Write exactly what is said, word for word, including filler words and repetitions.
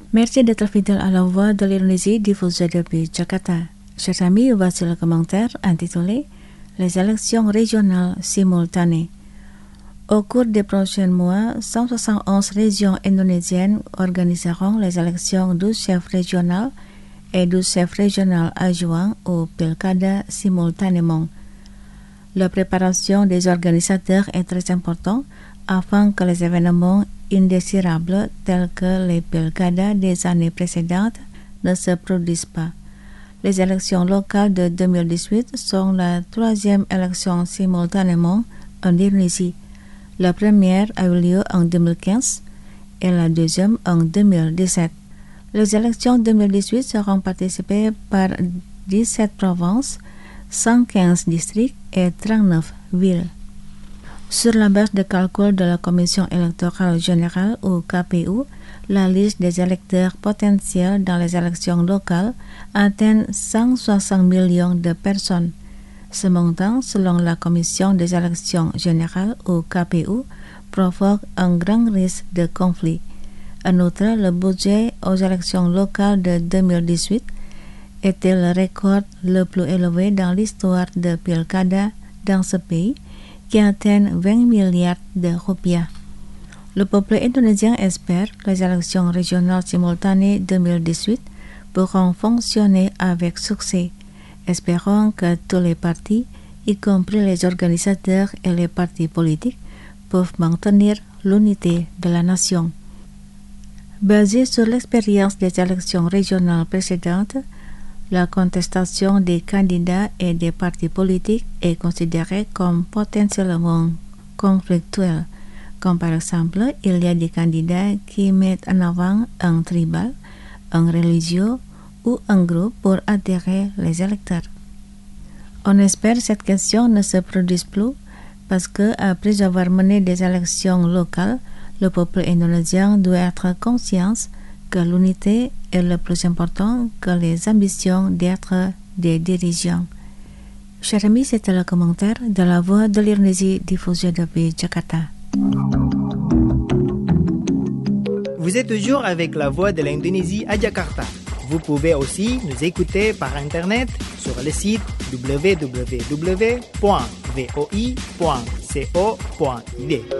Merci d'être fidèle à la voix de l'Indonésie diffusée depuis Jakarta. Chers amis, voici le commentaire intitulé « Les élections régionales simultanées ». Au cours des prochains mois, cent soixante et onze régions indonésiennes organiseront les élections douze chefs régionaux et douze chefs régionaux adjoints au Pilkada simultanément. La préparation des organisateurs est très importante afin que les événements indésirables tels que les Pilkada des années précédentes ne se produisent pas. Les élections locales de deux mille dix-huit sont la troisième élection simultanément en Indonésie. La première a eu lieu en deux mille quinze et la deuxième en deux mille dix-sept. Les élections deux mille dix-huit seront participées par dix-sept provinces, cent quinze districts et trente-neuf villes. Sur la base de calcul de la Commission électorale générale ou K P U, la liste des électeurs potentiels dans les élections locales atteint cent soixante millions de personnes. Ce montant, selon la Commission des élections générales ou K P U, provoque un grand risque de conflit. En outre, le budget aux élections locales de deux mille dix-huit était le record le plus élevé dans l'histoire de Pilkada dans ce pays, qui atteint vingt milliards de rupiah. Le peuple indonésien espère que les élections régionales simultanées deux mille dix-huit pourront fonctionner avec succès. Espérons que tous les partis, y compris les organisateurs et les partis politiques, peuvent maintenir l'unité de la nation. Basé sur l'expérience des élections régionales précédentes, la contestation des candidats et des partis politiques est considérée comme potentiellement conflictuelle. Comme par exemple, il y a des candidats qui mettent en avant un tribal, un religieux ou un groupe pour attirer les électeurs. On espère que cette question ne se produise plus parce que, après avoir mené des élections locales, le peuple indonésien doit être conscient que l'unité est le plus important que les ambitions d'être des dirigeants. Chers amis, c'était le commentaire de la voix de l'Indonésie diffusée depuis Jakarta. Vous êtes toujours avec la voix de l'Indonésie à Jakarta. Vous pouvez aussi nous écouter par Internet sur le site w w w point v o i point co point i d.